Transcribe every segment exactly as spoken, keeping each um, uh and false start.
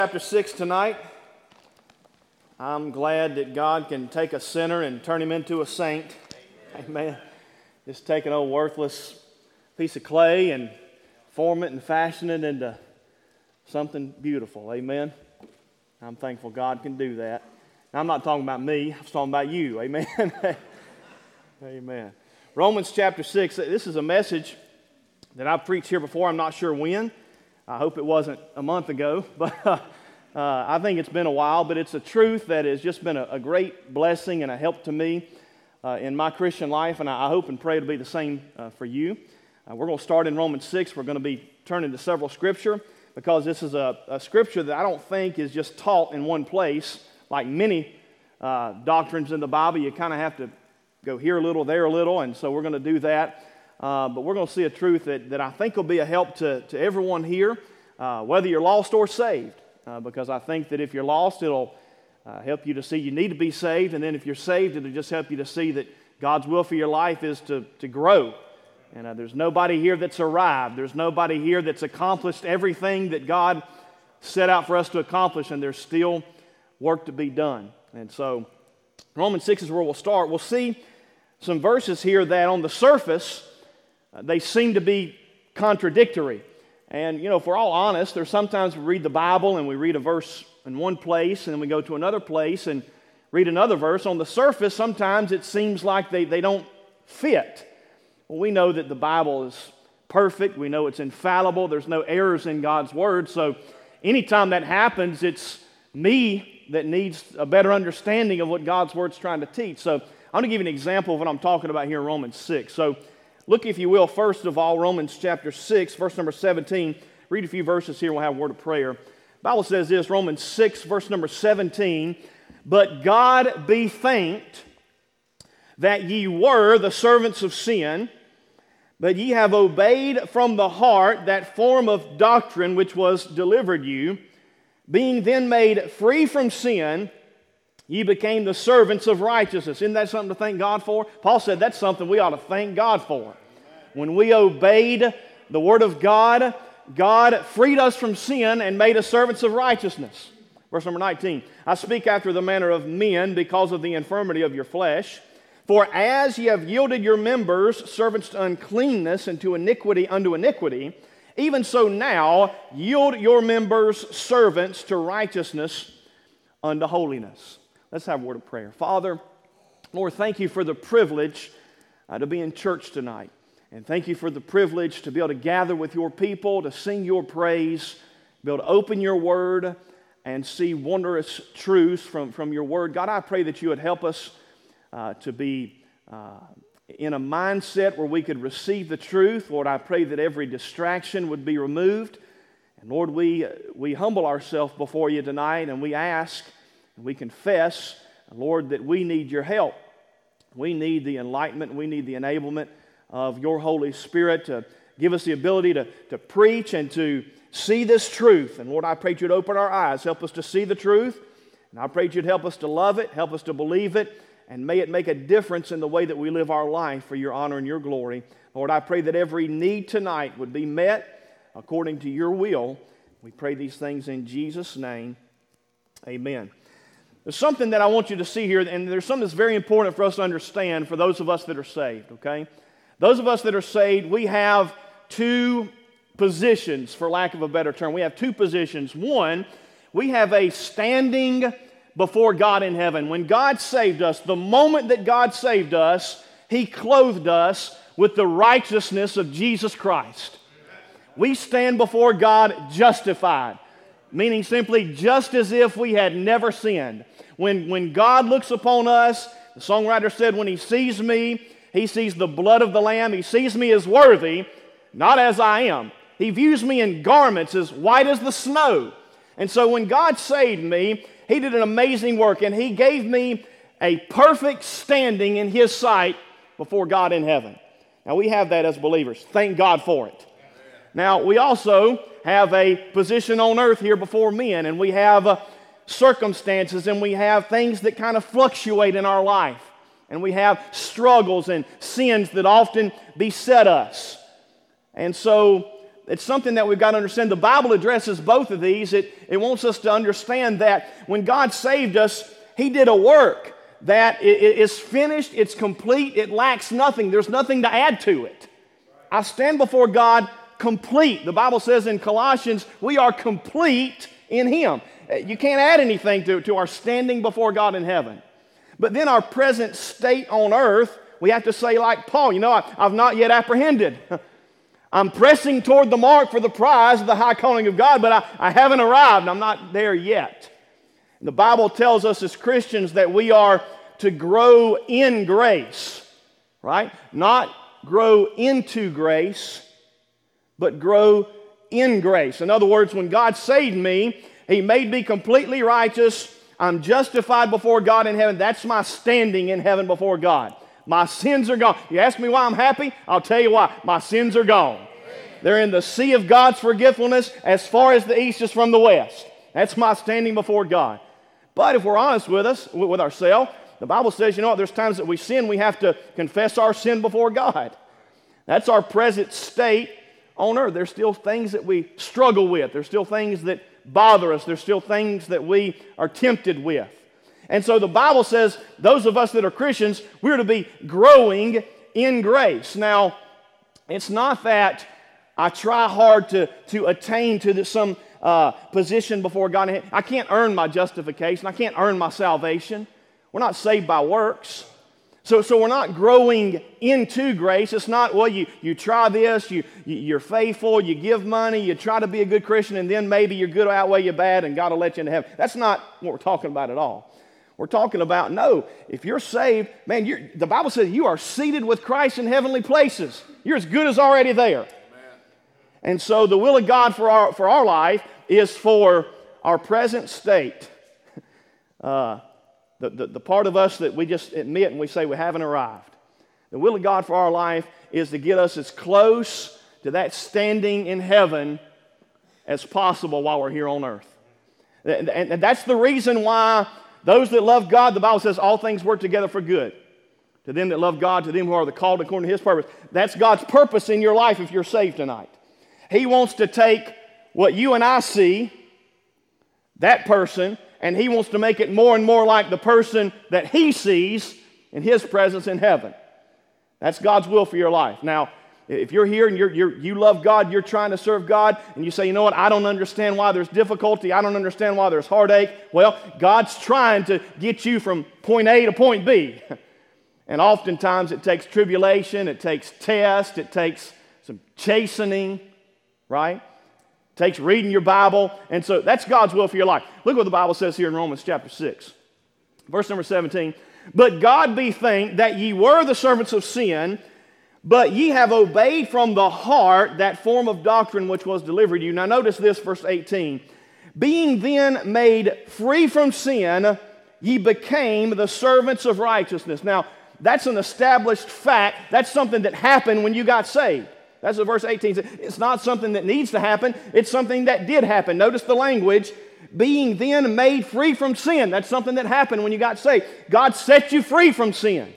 Chapter six tonight. I'm glad that God can take a sinner and turn him into a saint. Amen. Amen. Just take an old worthless piece of clay and form it and fashion it into something beautiful. Amen. I'm thankful God can do that. Now, I'm not talking about me. I'm talking about you. Amen. Amen. Romans chapter six. This is a message that I've preached here before. I'm not sure when. I hope it wasn't a month ago, but uh, uh, I think it's been a while. But it's a truth that has just been a, a great blessing and a help to me uh, in my Christian life, and I, I hope and pray it'll be the same uh, for you. Uh, we're going to start in Romans six. We're going to be turning to several scripture because this is a, a scripture that I don't think is just taught in one place. Like many uh, doctrines in the Bible, you kind of have to go here a little, there a little, and so we're going to do that. Uh, but we're going to see a truth that, that I think will be a help to, to everyone here, uh, whether you're lost or saved, uh, because I think that if you're lost, it'll uh, help you to see you need to be saved, and then if you're saved, it'll just help you to see that God's will for your life is to, to grow. And uh, there's nobody here that's arrived. There's nobody here that's accomplished everything that God set out for us to accomplish, and there's still work to be done. And so Romans six is where we'll start. We'll see some verses here that on the surface, Uh, they seem to be contradictory. And, you know, if we're all honest, there's sometimes we read the Bible and we read a verse in one place and then we go to another place and read another verse. On the surface, sometimes it seems like they, they don't fit. Well, we know that the Bible is perfect. We know it's infallible. There's no errors in God's Word. So anytime that happens, it's me that needs a better understanding of what God's Word's trying to teach. So I'm going to give you an example of what I'm talking about here in Romans six. So look, if you will, first of all, Romans chapter six, verse number seventeen. Read a few verses here and we'll have a word of prayer. The Bible says this, Romans six, verse number seventeen. But God be thanked that ye were the servants of sin, but ye have obeyed from the heart that form of doctrine which was delivered you. Being then made free from sin, ye became the servants of righteousness. Isn't that something to thank God for? Paul said that's something we ought to thank God for. When we obeyed the Word of God, God freed us from sin and made us servants of righteousness. Verse number nineteen. I speak after the manner of men because of the infirmity of your flesh. For as ye have yielded your members servants to uncleanness and to iniquity unto iniquity, even so now yield your members servants to righteousness unto holiness. Let's have a word of prayer. Father, Lord, thank you for the privilege uh, to be in church tonight. And thank you for the privilege to be able to gather with your people, to sing your praise, be able to open your word and see wondrous truths from, from your word. God, I pray that you would help us uh, to be uh, in a mindset where we could receive the truth. Lord, I pray that every distraction would be removed. And Lord, we, we humble ourselves before you tonight and we ask, we confess, Lord, that we need your help. We need the enlightenment, we need the enablement of your Holy Spirit to give us the ability to, to preach and to see this truth. And Lord, I pray you'd open our eyes, help us to see the truth. And I pray you'd help us to love it, help us to believe it, and may it make a difference in the way that we live our life for your honor and your glory. Lord, I pray that every need tonight would be met according to your will. We pray these things in Jesus' name. Amen. There's something that I want you to see here, and there's something that's very important for us to understand for those of us that are saved, okay? Those of us that are saved, we have two positions, for lack of a better term. We have two positions. One, we have a standing before God in heaven. When God saved us, the moment that God saved us, He clothed us with the righteousness of Jesus Christ. We stand before God justified, meaning simply just as if we had never sinned. When, when God looks upon us, the songwriter said, when He sees me, He sees the blood of the Lamb. He sees me as worthy, not as I am. He views me in garments as white as the snow. And so when God saved me, He did an amazing work, and He gave me a perfect standing in His sight before God in heaven. Now, we have that as believers. Thank God for it. Now, we also have a position on earth here before men, and we have uh, circumstances, and we have things that kind of fluctuate in our life, and we have struggles and sins that often beset us. And so it's something that we've got to understand. The Bible addresses both of these. It, it wants us to understand that when God saved us, He did a work that is finished, it's complete, it lacks nothing. There's nothing to add to it. I stand before God complete. The Bible says in Colossians, we are complete in Him. You can't add anything to, to our standing before God in heaven. But then our present state on earth, we have to say like Paul, you know, I, I've not yet apprehended. I'm pressing toward the mark for the prize of the high calling of God, but I, I haven't arrived. I'm not there yet. The Bible tells us as Christians that we are to grow in grace, right? Not grow into grace, but grow in grace. In other words, when God saved me, He made me completely righteous. I'm justified before God in heaven. That's my standing in heaven before God. My sins are gone. You ask me why I'm happy? I'll tell you why. My sins are gone. They're in the sea of God's forgetfulness as far as the east is from the west. That's my standing before God. But if we're honest with us, with ourselves, the Bible says, you know what, there's times that we sin, we have to confess our sin before God. That's our present state on earth. There's still things that we struggle with. There's still things that bother us. There's still things that we are tempted with. And so the Bible says those of us that are Christians, we're to be growing in grace. Now, it's not that I try hard to, to attain to this, some uh, position before God. I can't earn my justification. I can't earn my salvation. We're not saved by works. So, so we're not growing into grace. It's not, well, you, you try this, you, you, you're faithful, you give money, you try to be a good Christian, and then maybe your good will outweigh your bad, and God will let you into heaven. That's not what we're talking about at all. We're talking about, no, if you're saved, man, you're, the Bible says you are seated with Christ in heavenly places. You're as good as already there. Amen. And so the will of God for our, for our life is for our present state. Uh, the, the, the part of us that we just admit and we say we haven't arrived. The will of God for our life is to get us as close to that standing in heaven as possible while we're here on earth. And, and, and that's the reason why those that love God, the Bible says all things work together for good. To them that love God, to them who are the called according to His purpose. That's God's purpose in your life if you're saved tonight. He wants to take what you and I see, that person, and He wants to make it more and more like the person that He sees in His presence in heaven. That's God's will for your life. Now, if you're here and you're, you're, you love God, you're trying to serve God, and you say, you know what, I don't understand why there's difficulty, I don't understand why there's heartache. Well, God's trying to get you from point A to point B. And oftentimes it takes tribulation, it takes test, it takes some chastening, right? It takes reading your Bible. And so that's God's will for your life. Look what the Bible says here in Romans chapter six. Verse number seventeen. But God be thanked that ye were the servants of sin, but ye have obeyed from the heart that form of doctrine which was delivered to you. Now notice this, verse eighteen. Being then made free from sin, ye became the servants of righteousness. Now, that's an established fact. That's something that happened when you got saved. That's what verse eighteen says. It's not something that needs to happen. It's something that did happen. Notice the language. Being then made free from sin. That's something that happened when you got saved. God set you free from sin.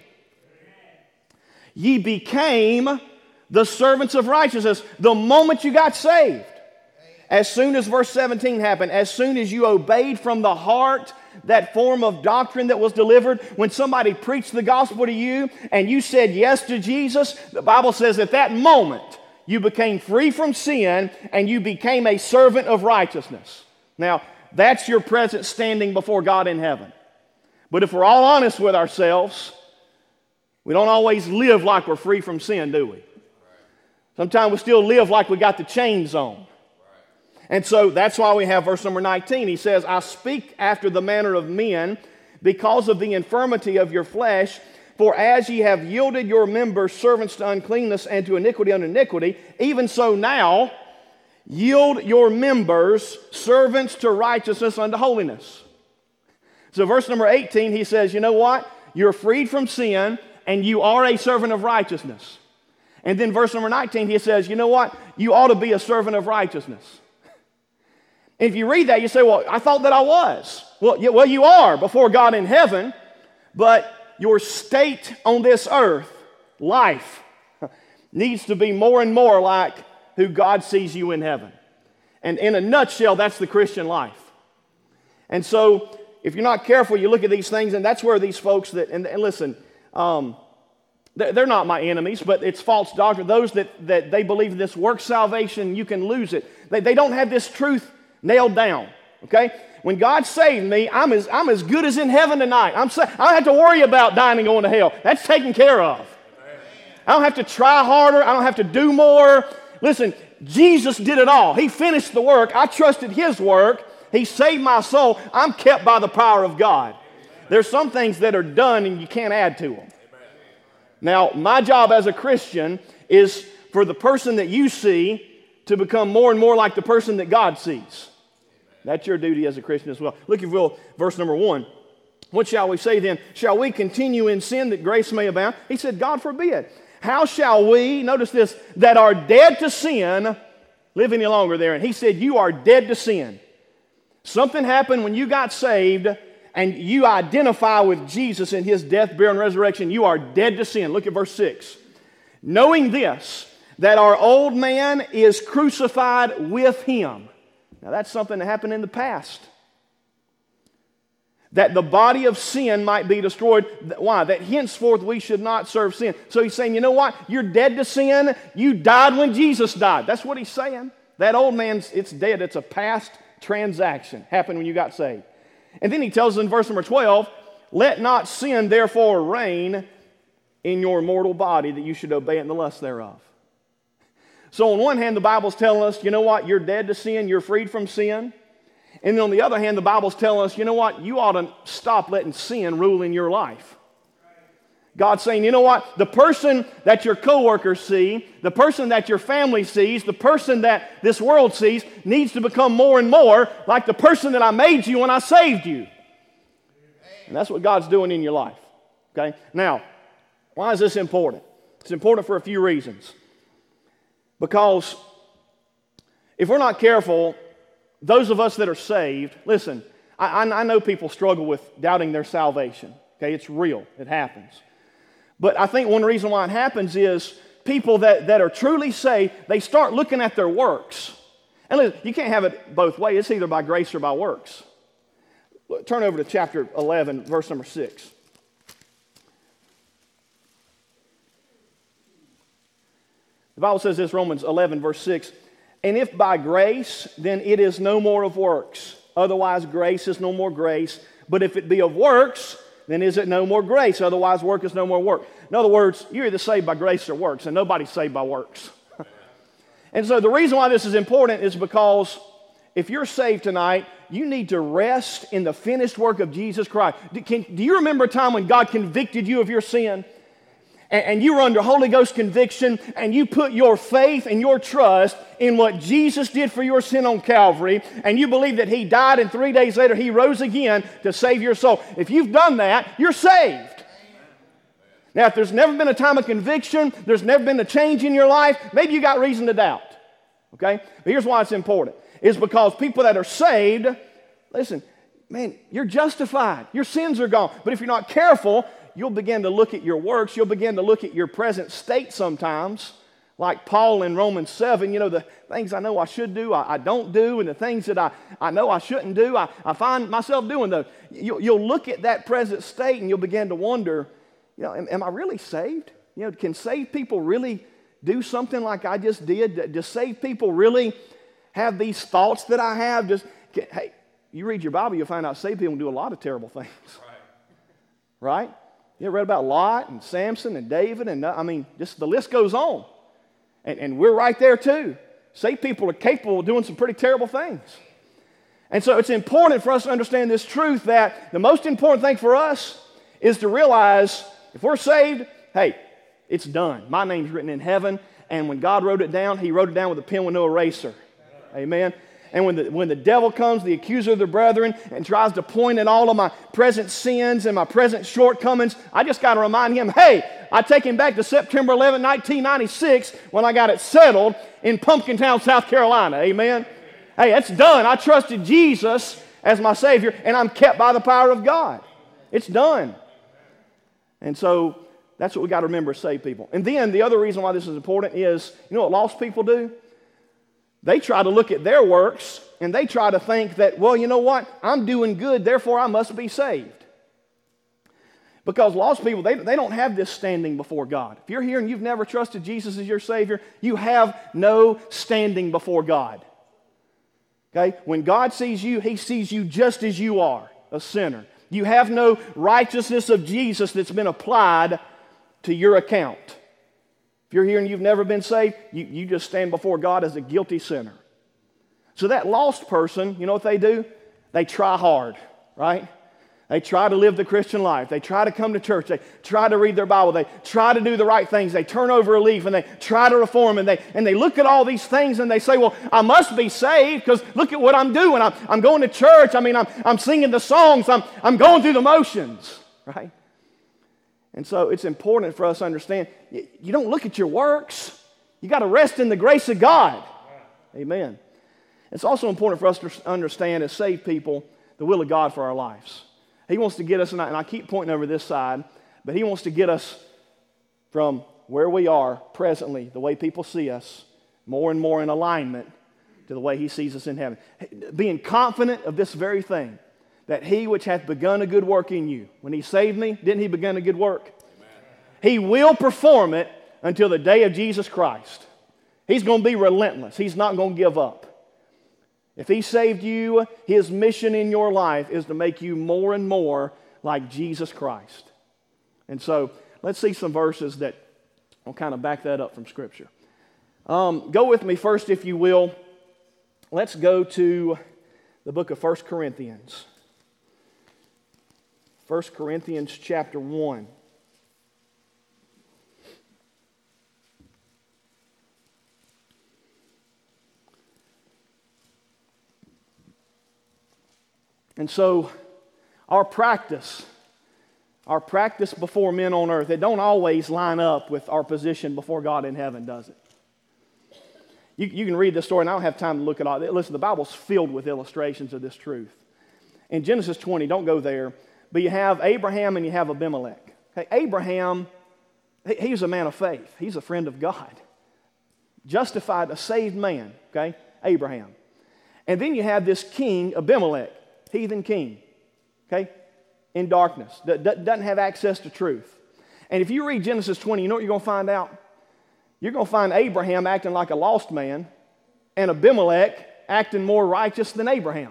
Ye became the servants of righteousness the moment you got saved. As soon as verse seventeen happened, as soon as you obeyed from the heart that form of doctrine that was delivered, when somebody preached the gospel to you and you said yes to Jesus, the Bible says at that moment you became free from sin and you became a servant of righteousness. Now, that's your present standing before God in heaven. But if we're all honest with ourselves, we don't always live like we're free from sin, do we? Sometimes we still live like we got the chains on. And so that's why we have verse number nineteen. He says, I speak after the manner of men because of the infirmity of your flesh. For as ye have yielded your members servants to uncleanness and to iniquity unto iniquity, even so now yield your members servants to righteousness unto holiness. So verse number eighteen, he says, you know what? You're freed from sin and you are a servant of righteousness. And then verse number nineteen, he says, you know what? You ought to be a servant of righteousness. And if you read that, you say, well, I thought that I was. Well, yeah, well, you are before God in heaven, but your state on this earth, life, needs to be more and more like who God sees you in heaven. And in a nutshell, that's the Christian life. And so, if you're not careful, you look at these things, and that's where these folks that, and, and listen, um, they're not my enemies, but it's false doctrine. Those that, that they believe in this work salvation, you can lose it. They, they don't have this truth nailed down, okay? When God saved me, I'm as, I'm as good as in heaven tonight. I'm sa- I don't have to worry about dying and going to hell. That's taken care of. I don't have to try harder. I don't have to do more. Listen, Jesus did it all. He finished the work. I trusted His work. He saved my soul. I'm kept by the power of God. There's some things that are done and you can't add to them. Now, my job as a Christian is for the person that you see to become more and more like the person that God sees. That's your duty as a Christian as well. Look, if you will, verse number one. What shall we say then? Shall we continue in sin that grace may abound? He said, God forbid. How shall we, notice this, that are dead to sin, live any longer there? And he said, you are dead to sin. Something happened when you got saved and you identify with Jesus in His death, burial, and resurrection. You are dead to sin. Look at verse six. Knowing this, that our old man is crucified with Him. Now that's something that happened in the past. That the body of sin might be destroyed. Why? That henceforth we should not serve sin. So he's saying, you know what? You're dead to sin. You died when Jesus died. That's what he's saying. That old man's, it's dead. It's a past transaction. Happened when you got saved. And then he tells us in verse number twelve, let not sin therefore reign in your mortal body, that you should obey it in the lust thereof. So on one hand, the Bible's telling us, you know what? You're dead to sin. You're freed from sin. And then on the other hand, the Bible's telling us, you know what? You ought to stop letting sin rule in your life. God's saying, you know what? The person that your coworkers see, the person that your family sees, the person that this world sees needs to become more and more like the person that I made you when I saved you. And that's what God's doing in your life. Okay? Now, why is this important? It's important for a few reasons. Because if we're not careful, those of us that are saved, listen, I, I know people struggle with doubting their salvation. Okay, it's real. It happens. But I think one reason why it happens is people that, that are truly saved, they start looking at their works. And listen, you can't have it both ways. It's either by grace or by works. Look, turn over to chapter eleven, verse number six. The Bible says this, Romans eleven, verse six. And if by grace, then it is no more of works. Otherwise, grace is no more grace. But if it be of works, then is it no more grace? Otherwise, work is no more work. In other words, you're either saved by grace or works, and nobody's saved by works. And so the reason why this is important is because if you're saved tonight, you need to rest in the finished work of Jesus Christ. Do, can, do you remember a time when God convicted you of your sin? And you were under Holy Ghost conviction, and you put your faith and your trust in what Jesus did for your sin on Calvary, and you believe that He died and three days later He rose again to save your soul. If you've done that, you're saved. Now, if there's never been a time of conviction, there's never been a change in your life, maybe you got reason to doubt. Okay? But here's why it's important. It's because people that are saved, listen, man, you're justified. Your sins are gone. But if you're not careful, you'll begin to look at your works. You'll begin to look at your present state sometimes. Like Paul in Romans seven, you know, the things I know I should do, I, I don't do, and the things that I, I know I shouldn't do, I, I find myself doing those. You, you'll look at that present state and you'll begin to wonder, you know, am, am I really saved? You know, can saved people really do something like I just did? Does saved people really have these thoughts that I have? Just, can, hey, you read your Bible, you'll find out saved people do a lot of terrible things. Right? You ever read about Lot and Samson and David? And I mean, just the list goes on. And, and we're right there too. Saved people are capable of doing some pretty terrible things. And so it's important for us to understand this truth that the most important thing for us is to realize if we're saved, hey, it's done. My name's written in heaven. And when God wrote it down, He wrote it down with a pen with no eraser. Amen. And when the, when the devil comes, the accuser of the brethren, and tries to point at all of my present sins and my present shortcomings, I just got to remind him, hey, I take him back to September eleventh, nineteen ninety-six, when I got it settled in Pumpkintown, South Carolina. Amen? Hey, that's done. I trusted Jesus as my Savior, and I'm kept by the power of God. It's done. And so that's what we got to remember as saved people. And then the other reason why this is important is, you know what lost people do? They try to look at their works and they try to think that, well, you know what? I'm doing good, therefore I must be saved. Because lost people, they, they don't have this standing before God. If you're here and you've never trusted Jesus as your Savior, you have no standing before God. Okay? When God sees you, He sees you just as you are, a sinner. You have no righteousness of Jesus that's been applied to your account. If you're here and you've never been saved, you, you just stand before God as a guilty sinner. So that lost person, you know what they do? They try hard, right? They try to live the Christian life. They try to come to church. They try to read their Bible. They try to do the right things. They turn over a leaf and they try to reform. And they, and they look at all these things and they say, well, I must be saved because look at what I'm doing. I'm, I'm going to church. I mean, I'm, I'm singing the songs. I'm, I'm going through the motions, right? And so it's important for us to understand, you, you don't look at your works. You got to rest in the grace of God. Amen. It's also important for us to understand as saved people the will of God for our lives. He wants to get us, and I, and I keep pointing over this side, but He wants to get us from where we are presently, the way people see us, more and more in alignment to the way He sees us in heaven. Being confident of this very thing, that He which hath begun a good work in you, when He saved me, didn't He begin a good work? Amen. He will perform it until the day of Jesus Christ. He's going to be relentless. He's not going to give up. If He saved you, His mission in your life is to make you more and more like Jesus Christ. And so, let's see some verses that will kind of back that up from Scripture. Um, go with me first, if you will. Let's go to the book of First Corinthians. First Corinthians chapter one. And so, our practice, our practice before men on earth, it don't always line up with our position before God in heaven, does it? You, you can read this story, and I don't have time to look at all. Listen, the Bible's filled with illustrations of this truth. In Genesis twenty, don't go there, but you have Abraham and you have Abimelech. Okay, Abraham, he, he's a man of faith. He's a friend of God. Justified, a saved man, okay, Abraham. And then you have this king, Abimelech. Heathen king, okay, in darkness, that doesn't have access to truth. And if you read Genesis twenty, you know what you're going to find out? You're going to find Abraham acting like a lost man and Abimelech acting more righteous than Abraham.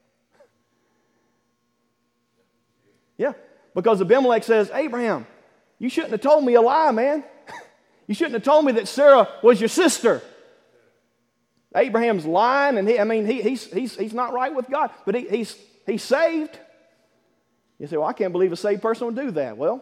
Yeah, because Abimelech says, Abraham, you shouldn't have told me a lie, man. You shouldn't have told me that Sarah was your sister. Abraham's lying, and he, I mean, he, he's, he's, he's not right with God, but he, he's, he's saved. You say, well, I can't believe a saved person would do that. Well,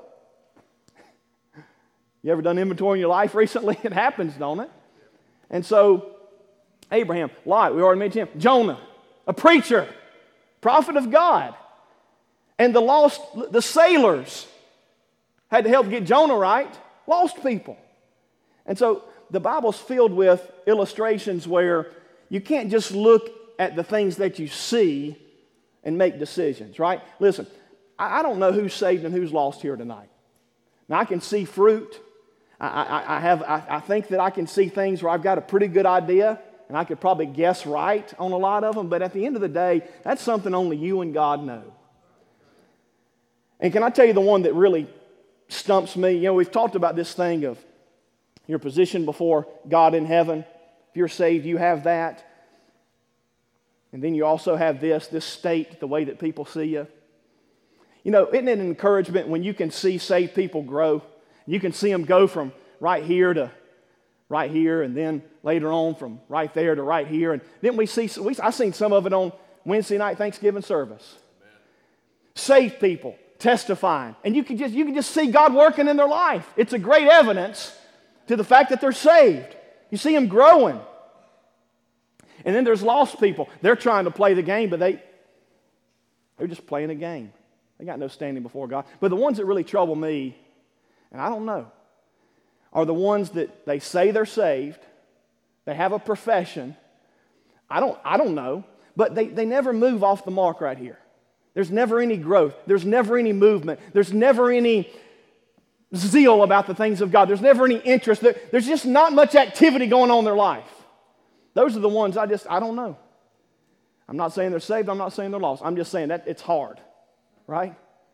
you ever done inventory in your life recently? It happens, don't it? And so, Abraham, Lot, we already mentioned him, Jonah, a preacher, prophet of God, and the lost, the sailors had to help get Jonah right, lost people. And so, the Bible's filled with illustrations where you can't just look at the things that you see and make decisions, right? Listen, I don't know who's saved and who's lost here tonight. Now, I can see fruit. I, I, I, have, I, I think that I can see things where I've got a pretty good idea, and I could probably guess right on a lot of them, but at the end of the day, that's something only you and God know. And can I tell you the one that really stumps me? You know, we've talked about this thing of your position before God in heaven. If you're saved, you have that. And then you also have this, this state, the way that people see you. You know, isn't it an encouragement when you can see saved people grow? You can see them go from right here to right here, and then later on from right there to right here. And then we see, we, I've seen some of it on Wednesday night Thanksgiving service. Amen. Saved people testifying. And you can just you can just see God working in their life. It's a great evidence to the fact that they're saved. You see them growing. And then there's lost people. They're trying to play the game, but they, they're just playing a game. They got no standing before God. But the ones that really trouble me, and I don't know, are the ones that they say they're saved. They have a profession. I don't, I don't know, but they, they never move off the mark right here. There's never any growth. There's never any movement. There's never any zeal about the things of God. There's never any interest. There's just not much activity going on in their life. Those are the ones I just, I don't know. I'm not saying they're saved. I'm not saying they're lost. I'm just saying that it's hard, right?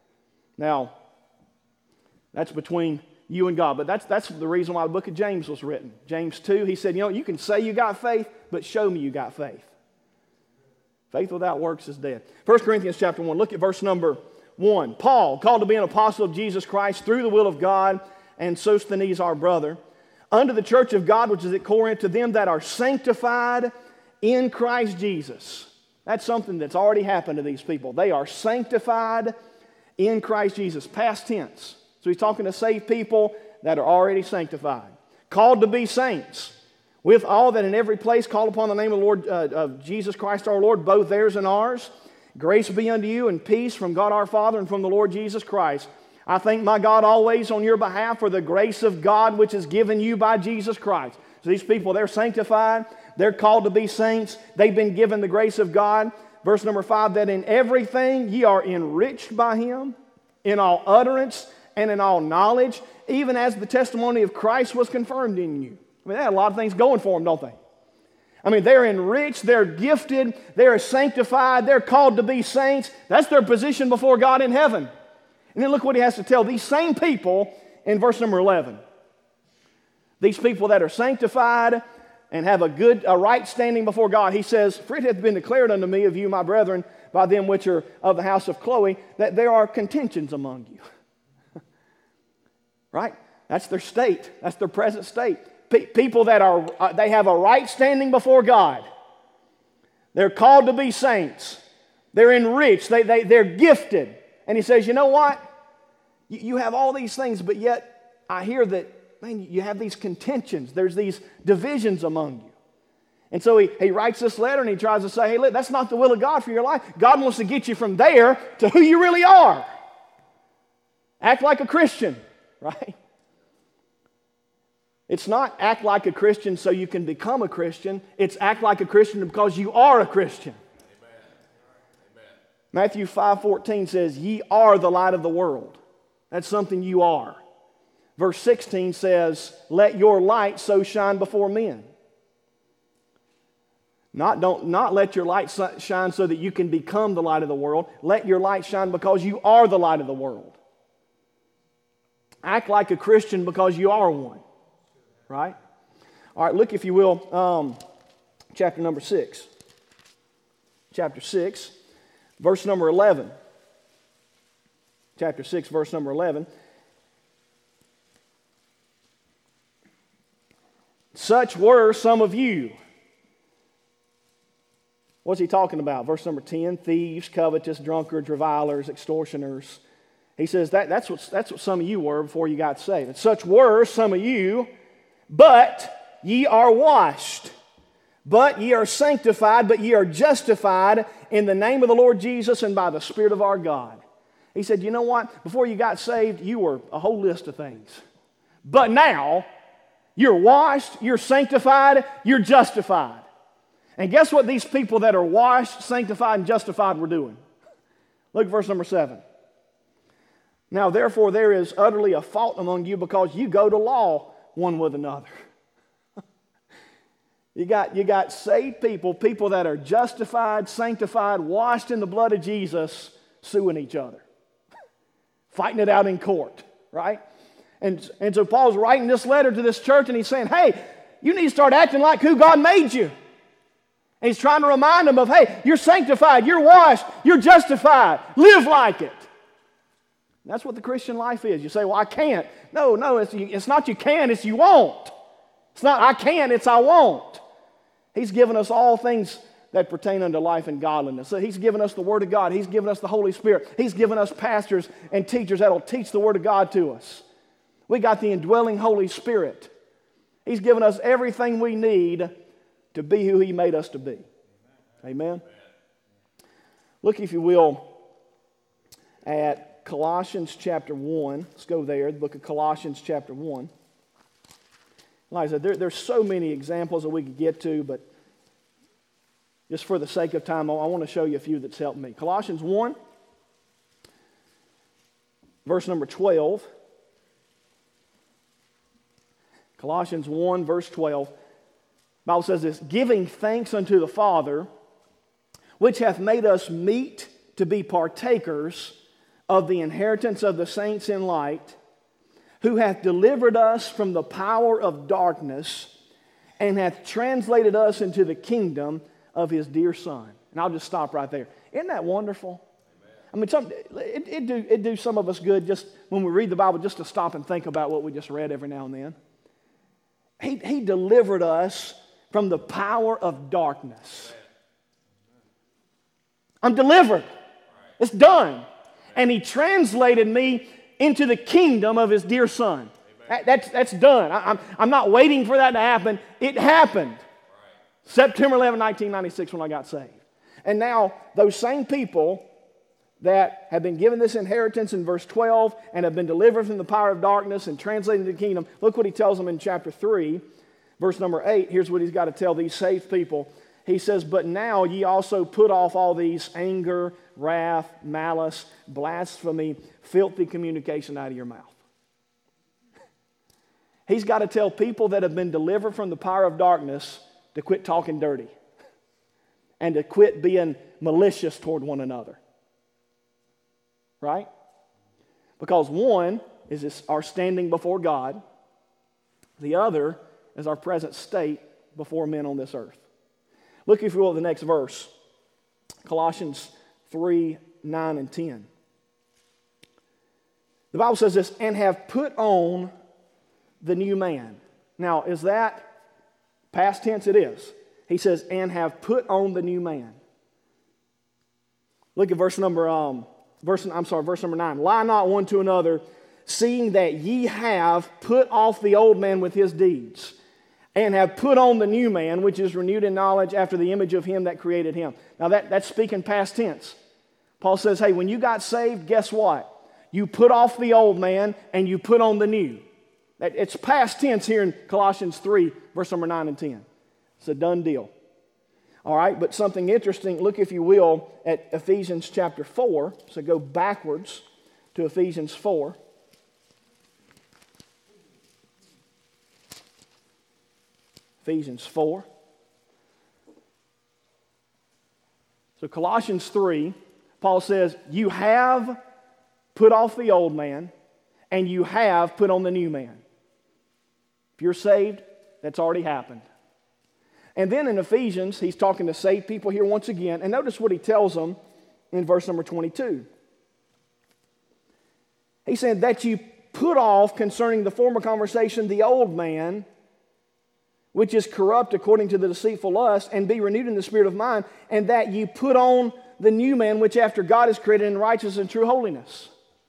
Now, that's between you and God. But that's, that's the reason why the book of James was written. James two, he said, you know, you can say you got faith, but show me you got faith. Faith without works is dead. First Corinthians chapter one, look at verse number one. Paul, called to be an apostle of Jesus Christ through the will of God, and Sosthenes our brother, unto the church of God which is at Corinth, to them that are sanctified in Christ Jesus. That's something that's already happened to these people. They are sanctified in Christ Jesus. Past tense. So he's talking to saved people that are already sanctified. Called to be saints. With all that in every place call upon the name of the Lord uh, of Jesus Christ our Lord, both theirs and ours. Grace be unto you and peace from God our Father and from the Lord Jesus Christ. I thank my God always on your behalf for the grace of God which is given you by Jesus Christ. So these people, they're sanctified. They're called to be saints. They've been given the grace of God. Verse number five, that in everything ye are enriched by Him, in all utterance and in all knowledge, even as the testimony of Christ was confirmed in you. I mean, they had a lot of things going for them, don't they? I mean, they're enriched, they're gifted, they're sanctified, they're called to be saints. That's their position before God in heaven. And then look what he has to tell these same people in verse number eleven. These people that are sanctified and have a good, a right standing before God. He says, for it hath been declared unto me of you, my brethren, by them which are of the house of Chloe, that there are contentions among you. Right? That's their state. That's their present state. Pe- people that are, uh, they have a right standing before God. They're called to be saints. They're enriched. They, they, they're gifted. And he says, you know what? You, you have all these things, but yet I hear that, man, you have these contentions. There's these divisions among you. And so he, he writes this letter and he tries to say, hey, look, that's not the will of God for your life. God wants to get you from there to who you really are. Act like a Christian, right? It's not act like a Christian so you can become a Christian. It's act like a Christian because you are a Christian. Amen. Amen. Matthew five fourteen says, ye are the light of the world. That's something you are. Verse sixteen says, let your light so shine before men. Not, don't, not let your light shine so that you can become the light of the world. Let your light shine because you are the light of the world. Act like a Christian because you are one. Right? All right, look, if you will, um, chapter number six. Chapter six, verse number eleven. Chapter six, verse number eleven. Such were some of you. What's he talking about? Verse number ten, thieves, covetous, drunkards, revilers, extortioners. He says that, that's, what, that's what some of you were before you got saved. And such were some of you, but ye are washed, but ye are sanctified, but ye are justified in the name of the Lord Jesus and by the Spirit of our God. He said, you know what? Before you got saved, you were a whole list of things. But now, you're washed, you're sanctified, you're justified. And guess what these people that are washed, sanctified, and justified were doing? Look at verse number seven. Now, therefore, there is utterly a fault among you because you go to law one with another. you got, you got saved people, people that are justified, sanctified, washed in the blood of Jesus, suing each other. Fighting it out in court, right? And, and so Paul's writing this letter to this church and he's saying, hey, you need to start acting like who God made you. And he's trying to remind them of, hey, you're sanctified, you're washed, you're justified. Live like it. And that's what the Christian life is. You say, well, I can't. No, no, it's, it's not you can, it's you won't. It's not I can, it's I won't. He's given us all things that pertain unto life and godliness. So he's given us the Word of God. He's given us the Holy Spirit. He's given us pastors and teachers that will teach the Word of God to us. We got the indwelling Holy Spirit. He's given us everything we need to be who He made us to be. Amen? Look, if you will, at Colossians chapter one. Let's go there, the book of Colossians chapter one. Like I said, there, there's so many examples that we could get to, but just for the sake of time, I, I want to show you a few that's helped me. Colossians one, verse number twelve. Colossians one, verse twelve. Bible says this, giving thanks unto the Father, which hath made us meet to be partakers of the inheritance of the saints in light, who hath delivered us from the power of darkness, and hath translated us into the kingdom of His dear Son. And I'll just stop right there. Isn't that wonderful? Amen. I mean, some, it, it, do, it do some of us good just when we read the Bible just to stop and think about what we just read every now and then. He, he delivered us from the power of darkness. I'm delivered. It's done. And He translated me into the kingdom of His dear Son. That, that's, that's done. I, I'm, I'm not waiting for that to happen. It happened. Right. September eleventh, nineteen ninety-six when I got saved. And now those same people that have been given this inheritance in verse twelve and have been delivered from the power of darkness and translated into the kingdom, look what he tells them in chapter three, verse number eight. Here's what he's got to tell these saved people. He says, but now ye also put off all these anger, wrath, malice, blasphemy, filthy communication out of your mouth. He's got to tell people that have been delivered from the power of darkness to quit talking dirty and to quit being malicious toward one another. Right? Because one is this, our standing before God. The other is our present state before men on this earth. Look, if you will, at the next verse. Colossians three, nine, and ten. The Bible says this, and have put on the new man. Now, is that past tense? It is. He says, and have put on the new man. Look at verse number, um, verse, I'm sorry, verse number nine. Lie not one to another, seeing that ye have put off the old man with his deeds, and have put on the new man, which is renewed in knowledge after the image of him that created him. Now that, that's speaking past tense. Paul says, hey, when you got saved, guess what? You put off the old man and you put on the new. It's past tense here in Colossians three, verse number nine and ten. It's a done deal. All right, but something interesting, look if you will at Ephesians chapter four. So go backwards to Ephesians four. Ephesians four. So Colossians three, Paul says, you have put off the old man and you have put on the new man. If you're saved, that's already happened. And then in Ephesians, he's talking to saved people here once again. And notice what he tells them in verse number twenty-two. He said that you put off concerning the former conversation the old man, which is corrupt according to the deceitful lust, and be renewed in the spirit of mind, and that you put on the new man, which after God is created in righteousness and true holiness.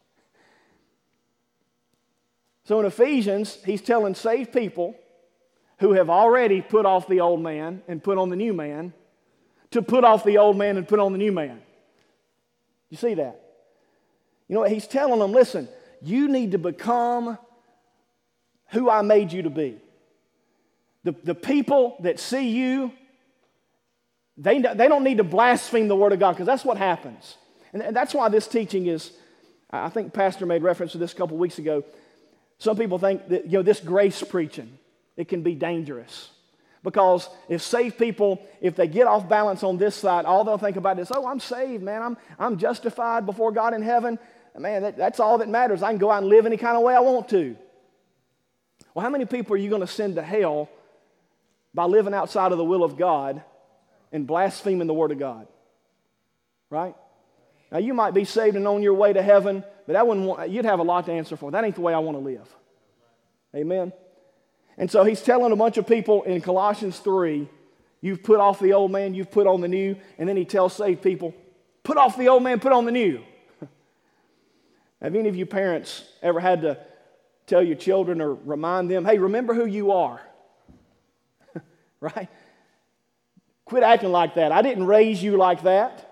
So in Ephesians, he's telling saved people who have already put off the old man and put on the new man to put off the old man and put on the new man. You see that? You know what? He's telling them, listen, you need to become who I made you to be. The, the people that see you, they, they don't need to blaspheme the Word of God, because that's what happens. And, and that's why this teaching is, I think Pastor made reference to this a couple weeks ago. Some people think that, you know, this grace preaching, it can be dangerous. Because if saved people, if they get off balance on this side, all they'll think about is, oh, I'm saved, man. I'm, I'm justified before God in heaven. Man, that, that's all that matters. I can go out and live any kind of way I want to. Well, how many people are you going to send to hell by living outside of the will of God and blaspheming the Word of God? Right? Now, you might be saved and on your way to heaven, but that wouldn't want, you'd have a lot to answer for. That ain't the way I want to live. Amen? And so he's telling a bunch of people in Colossians three, you've put off the old man, you've put on the new, and then he tells saved people, put off the old man, put on the new. Have any of you parents ever had to tell your children or remind them, hey, remember who you are? Right? Quit acting like that. I didn't raise you like that.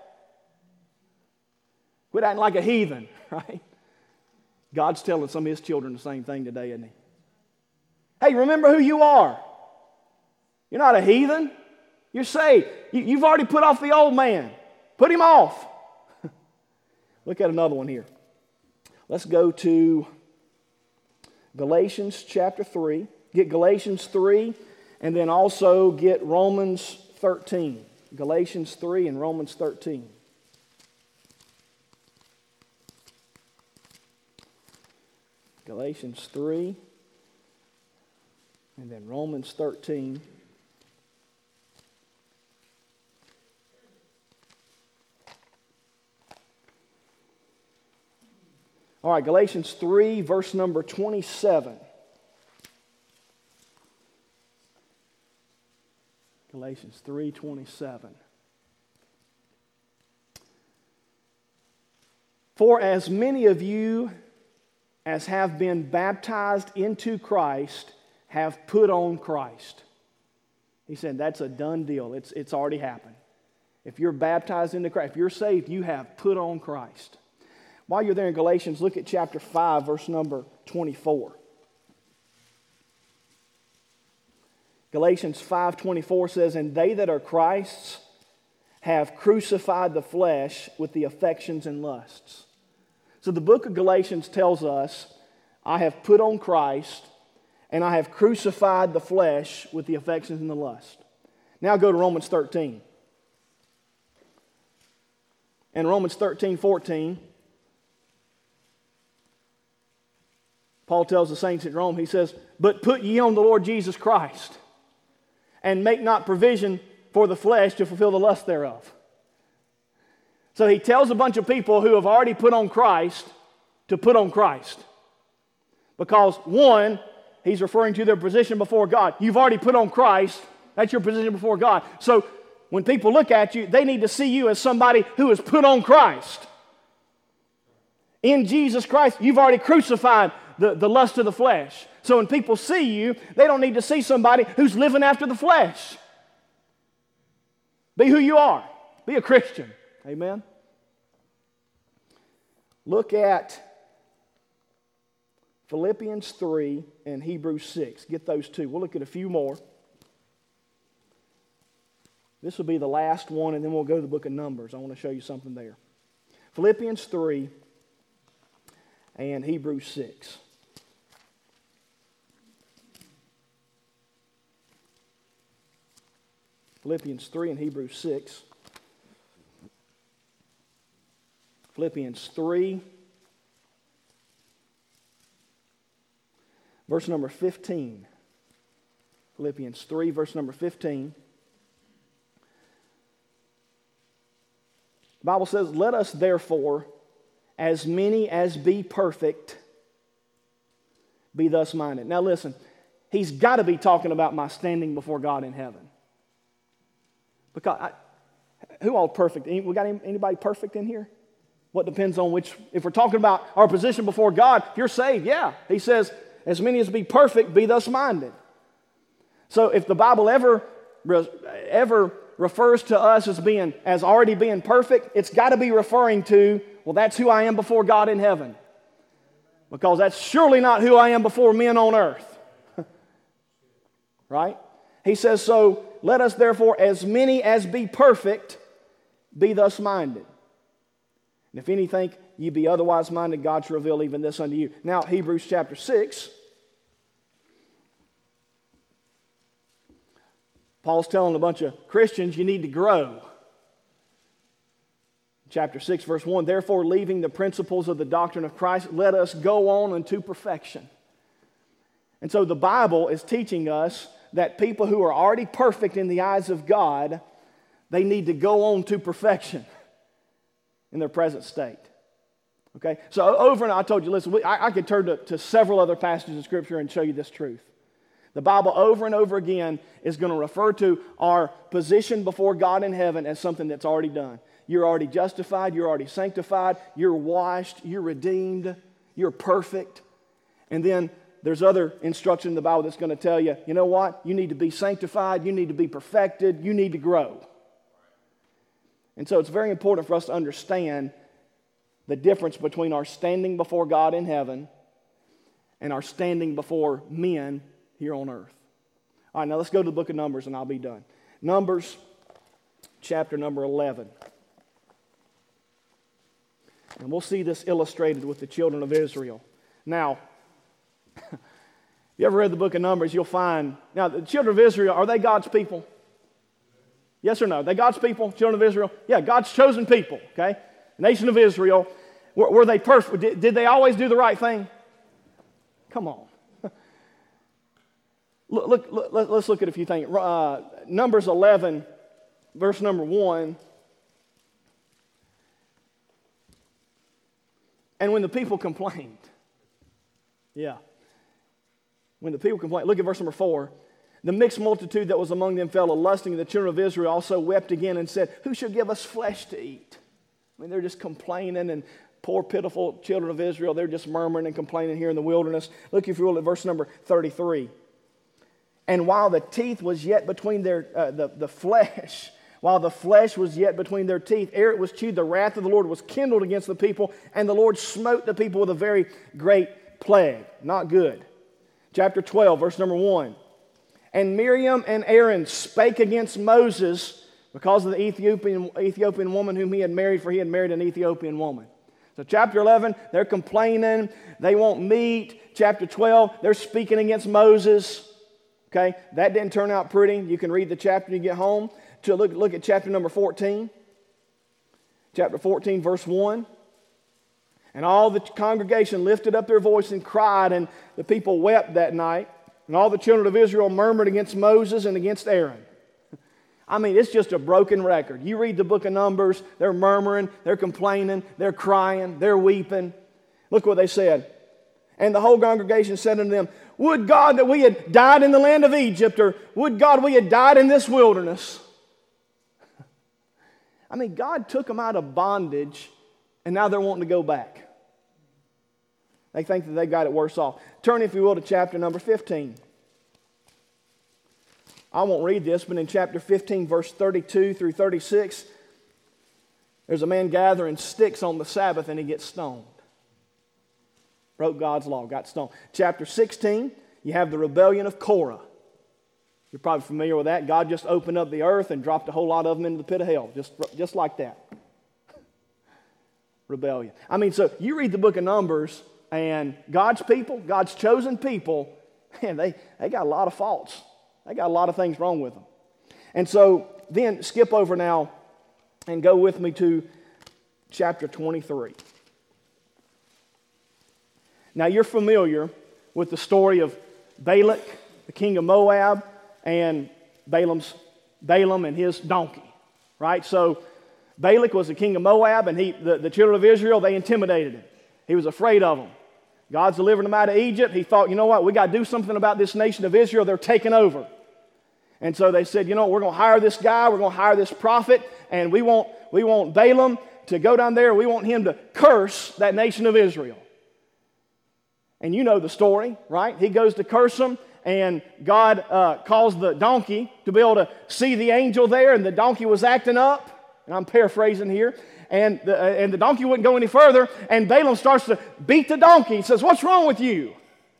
Quit acting like a heathen, right? God's telling some of His children the same thing today, isn't He? Hey, remember who you are. You're not a heathen. You're saved. You, you've already put off the old man. Put him off. Look at another one here. Let's go to Galatians chapter three. Get Galatians three and then also get Romans thirteen. Galatians three and Romans thirteen. Galatians three and then Romans thirteen. All right, Galatians three, verse number twenty-seven. Galatians three twenty-seven. For as many of you as have been baptized into Christ have put on Christ. He said that's a done deal. It's, it's already happened. If you're baptized into Christ, if you're saved, you have put on Christ. While you're there in Galatians, look at chapter five, verse number twenty-four. Galatians five twenty-four says, and they that are Christ's have crucified the flesh with the affections and lusts. So the book of Galatians tells us, I have put on Christ, and I have crucified the flesh with the affections and the lust. Now go to Romans thirteen. In Romans thirteen fourteen, Paul tells the saints at Rome, he says, but put ye on the Lord Jesus Christ, and make not provision for the flesh to fulfill the lust thereof. So he tells a bunch of people who have already put on Christ to put on Christ. Because one, he's referring to their position before God. You've already put on Christ. That's your position before God. So when people look at you, they need to see you as somebody who has put on Christ. In Jesus Christ, you've already crucified the, the lust of the flesh. So when people see you, they don't need to see somebody who's living after the flesh. Be who you are. Be a Christian. Amen? Look at Philippians three and Hebrews six. Get those two. We'll look at a few more. This will be the last one, and then we'll go to the book of Numbers. I want to show you something there. Philippians three and Hebrews six. Philippians three and Hebrews six. Philippians three, verse number fifteen. Philippians three, verse number fifteen. The Bible says, let us therefore, as many as be perfect, be thus minded. Now listen, he's got to be talking about my standing before God in heaven. Because I, who all perfect? We got anybody perfect in here? What depends on which, if we're talking about our position before God, if you're saved, yeah. He says, as many as be perfect, be thus minded. So if the Bible ever, ever refers to us as being, as already being perfect, it's got to be referring to, well, that's who I am before God in heaven. Because that's surely not who I am before men on earth. Right? He says, so let us therefore, as many as be perfect, be thus minded. And if any think ye be otherwise minded, God shall reveal even this unto you. Now, Hebrews chapter six. Paul's telling a bunch of Christians you need to grow. Chapter six, verse one, therefore, leaving the principles of the doctrine of Christ, let us go on unto perfection. And so the Bible is teaching us that people who are already perfect in the eyes of God, they need to go on to perfection in their present state. Okay? So over and I told you, listen, we, I, I could turn to, to several other passages of Scripture and show you this truth. The Bible over and over again is going to refer to our position before God in heaven as something that's already done. You're already justified, you're already sanctified, you're washed, you're redeemed, you're perfect. And then there's other instruction in the Bible that's going to tell you, you know what? You need to be sanctified, you need to be perfected, you need to grow. And so it's very important for us to understand the difference between our standing before God in heaven and our standing before men here on earth. All right, now let's go to the book of Numbers and I'll be done. Numbers chapter number eleven. And we'll see this illustrated with the children of Israel. Now, you ever read the book of Numbers, you'll find, now the children of Israel, are they God's people? Yes or no? Are they God's people, children of Israel? Yeah, God's chosen people, okay? The nation of Israel. Were, were they perfect? Did, did they always do the right thing? Come on. look, look, look, let's look at a few things. Uh, Numbers eleven, verse number one. And when the people complained, yeah. When the people complained, look at verse number four. The mixed multitude that was among them fell a lusting, and the children of Israel also wept again and said, who shall give us flesh to eat? I mean, they're just complaining, and poor, pitiful children of Israel, they're just murmuring and complaining here in the wilderness. Look, if you will, at verse number thirty-three. And while the teeth was yet between their, uh, the, the flesh, while the flesh was yet between their teeth, ere it was chewed, the wrath of the Lord was kindled against the people, and the Lord smote the people with a very great plague. Not good. Chapter twelve, verse number one. And Miriam and Aaron spake against Moses because of the Ethiopian, Ethiopian woman whom he had married, for he had married an Ethiopian woman. So chapter eleven, they're complaining. They want meat. Chapter twelve, they're speaking against Moses. Okay, that didn't turn out pretty. You can read the chapter when you get home. To look, look at chapter number fourteen. Chapter fourteen, verse one. And all the congregation lifted up their voice and cried, and the people wept that night. And all the children of Israel murmured against Moses and against Aaron. I mean, it's just a broken record. You read the book of Numbers, they're murmuring, they're complaining, they're crying, they're weeping. Look what they said. And the whole congregation said unto them, would God that we had died in the land of Egypt, or would God we had died in this wilderness. I mean, God took them out of bondage, and now they're wanting to go back. They think that they got it worse off. Turn, if you will, to chapter number fifteen. I won't read this, but in chapter fifteen, verse thirty-two through thirty-six, there's a man gathering sticks on the Sabbath, and he gets stoned. Broke God's law, got stoned. Chapter sixteen, you have the rebellion of Korah. You're probably familiar with that. God just opened up the earth and dropped a whole lot of them into the pit of hell, just, just like that. Rebellion. I mean, so you read the book of Numbers, and God's people, God's chosen people, man, they, they got a lot of faults. They got a lot of things wrong with them. And so then skip over now and go with me to chapter twenty-three. Now you're familiar with the story of Balak, the king of Moab, and Balaam's, Balaam and his donkey, right? So Balak was the king of Moab, and he, the, the children of Israel, they intimidated him. He was afraid of them. God's delivering them out of Egypt. He thought, you know what, we got to do something about this nation of Israel. They're taking over. And so they said, you know, we're going to hire this guy, we're going to hire this prophet, and we want, we want Balaam to go down there, we want him to curse that nation of Israel. And you know the story, right? He goes to curse them, and God uh, calls the donkey to be able to see the angel there, and the donkey was acting up, and I'm paraphrasing here, and the, uh, and the donkey wouldn't go any further, and Balaam starts to beat the donkey. He says, what's wrong with you?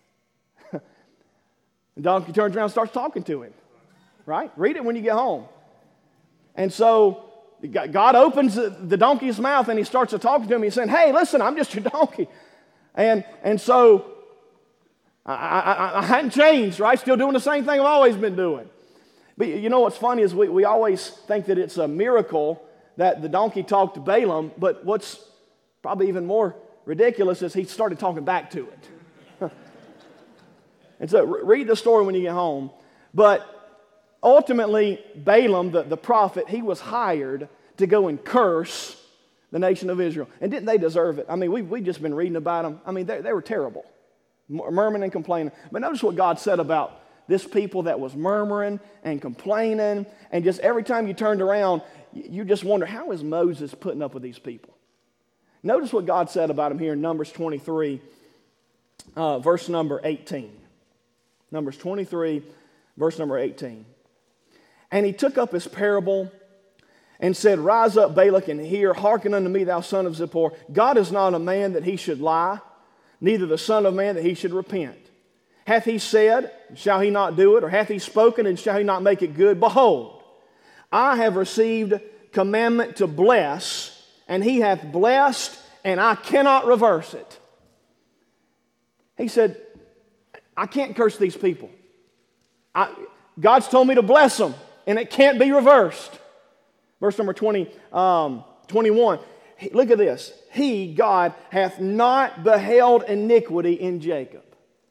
The donkey turns around and starts talking to him, right? Read it when you get home. And so God opens the donkey's mouth, and he starts to talk to him. He's saying, hey, listen, I'm just your donkey. And, and so I, I, I hadn't changed, right? Still doing the same thing I've always been doing. But you know what's funny is we, we always think that it's a miracle that the donkey talked to Balaam, but what's probably even more ridiculous is he started talking back to it. And so read the story when you get home. But ultimately, Balaam, the, the prophet, he was hired to go and curse the nation of Israel. And didn't they deserve it? I mean, we've, we've just been reading about them. I mean, they, they were terrible, murmuring and complaining. But notice what God said about this people that was murmuring and complaining. And just every time you turned around, you just wonder, how is Moses putting up with these people? Notice what God said about them here in Numbers twenty-three, uh, verse number eighteen. Numbers twenty-three, verse number eighteen. And he took up his parable and said, rise up, Balak, and hear, hearken unto me, thou son of Zippor. God is not a man that he should lie, neither the son of man that he should repent. Hath he said, shall he not do it? Or hath he spoken, and shall he not make it good? Behold, I have received commandment to bless, and he hath blessed, and I cannot reverse it. He said, I can't curse these people. I, God's told me to bless them, and it can't be reversed. Verse number twenty, um, twenty-one. Look at this. He, God, hath not beheld iniquity in Jacob.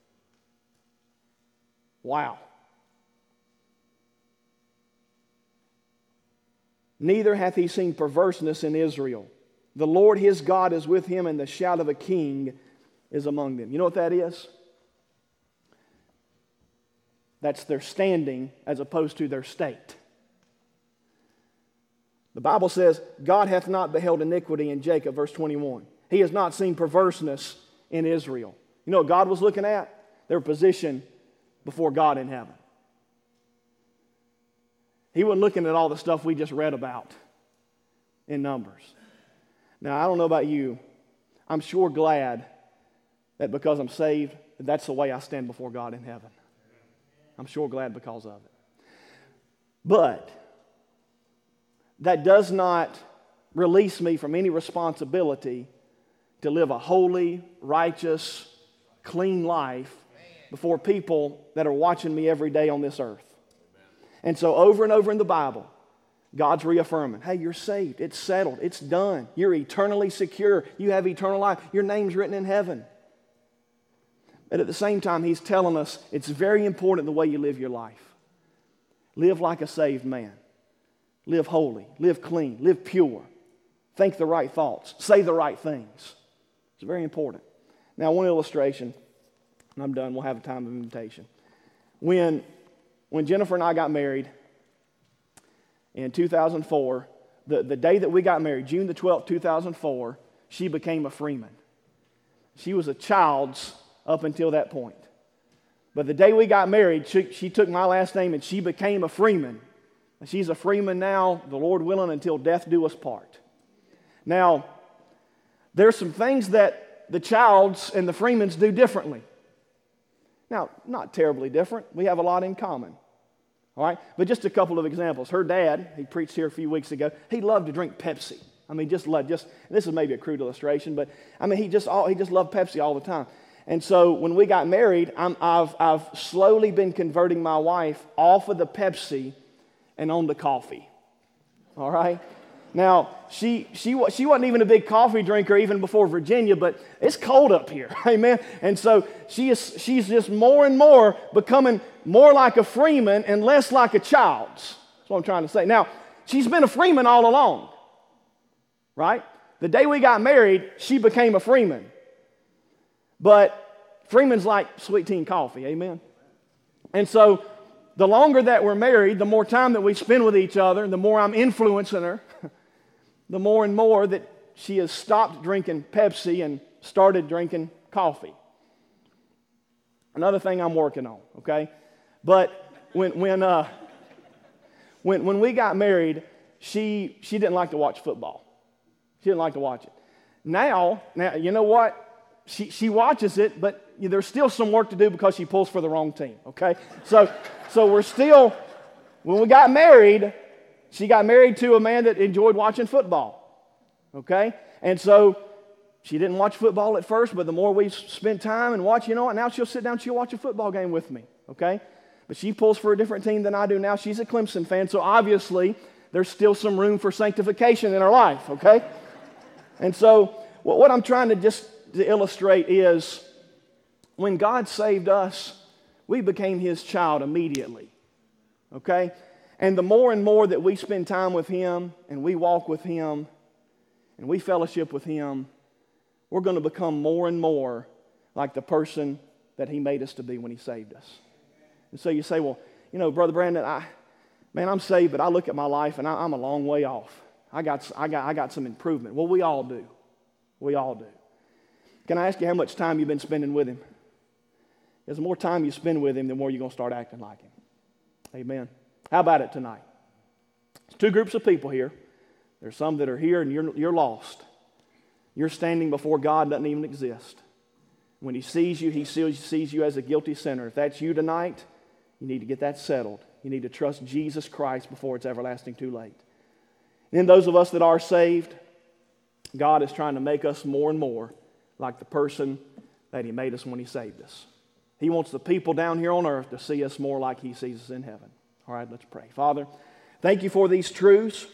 Wow. Neither hath he seen perverseness in Israel. The Lord his God is with him, and the shout of a king is among them. You know what that is? That's their standing as opposed to their state. The Bible says, God hath not beheld iniquity in Jacob, verse twenty-one. He has not seen perverseness in Israel. You know what God was looking at? Their position before God in heaven. He wasn't looking at all the stuff we just read about in Numbers. Now, I don't know about you. I'm sure glad that because I'm saved, that that's the way I stand before God in heaven. I'm sure glad because of it. But that does not release me from any responsibility to live a holy, righteous, clean life before people that are watching me every day on this earth. And so over and over in the Bible, God's reaffirming, hey, you're saved. It's settled. It's done. You're eternally secure. You have eternal life. Your name's written in heaven. But at the same time, He's telling us it's very important the way you live your life. Live like a saved man. Live holy. Live clean. Live pure. Think the right thoughts. Say the right things. It's very important. Now, one illustration, and I'm done. We'll have a time of invitation. When, when Jennifer and I got married in two thousand four, the, the day that we got married, June the twelfth, two thousand four, she became a Freeman. She was a child's up until that point. But the day we got married, she, she took my last name and she became a Freeman. She's a Freeman now, the Lord willing, until death do us part. Now, there's some things that the Childs and the Freemans do differently. Now, not terribly different. We have a lot in common. All right? But just a couple of examples. Her dad, he preached here a few weeks ago, he loved to drink Pepsi. I mean, just loved, just, this is maybe a crude illustration, but I mean, he just, all, he just loved Pepsi all the time. And so when we got married, I'm, I've, I've slowly been converting my wife off of the Pepsi and on the coffee. All right? Now, she, she, she wasn't even a big coffee drinker even before Virginia, but it's cold up here. Amen? And so she is, she's just more and more becoming more like a Freeman and less like a Childs. That's what I'm trying to say. Now, she's been a Freeman all along. Right? The day we got married, she became a Freeman. But Freeman's like sweet tea and coffee, amen? And so the longer that we're married, the more time that we spend with each other, the more I'm influencing her, the more and more that she has stopped drinking Pepsi and started drinking coffee. Another thing I'm working on, okay? But when when uh, when when we got married, she she didn't like to watch football. She didn't like to watch it. Now, now you know what? She she watches it, but there's still some work to do because she pulls for the wrong team, okay? So so we're still, when we got married, she got married to a man that enjoyed watching football, okay? And so she didn't watch football at first, but the more we spent time and watch, you know what, now she'll sit down and she'll watch a football game with me, okay? But she pulls for a different team than I do now. She's a Clemson fan, so obviously there's still some room for sanctification in her life, okay? And so what I'm trying to just to illustrate is when God saved us, we became His child immediately, okay? And the more and more that we spend time with Him and we walk with Him and we fellowship with Him, we're going to become more and more like the person that He made us to be when He saved us. And so you say, well, you know, Brother Brandon, I, man, I'm saved, but I look at my life and I, I'm a long way off. I got, I got, I got some improvement. Well, we all do. We all do. Can I ask you how much time you've been spending with Him? Because the more time you spend with Him, the more you're going to start acting like Him. Amen. How about it tonight? There's two groups of people here. There's some that are here and you're, you're lost. You're standing before God, doesn't even exist. When He sees you, He sees, sees you as a guilty sinner. If that's you tonight, you need to get that settled. You need to trust Jesus Christ before it's everlasting too late. Then those of us that are saved, God is trying to make us more and more like the person that He made us when He saved us. He wants the people down here on earth to see us more like He sees us in heaven. All right, let's pray. Father, thank You for these truths.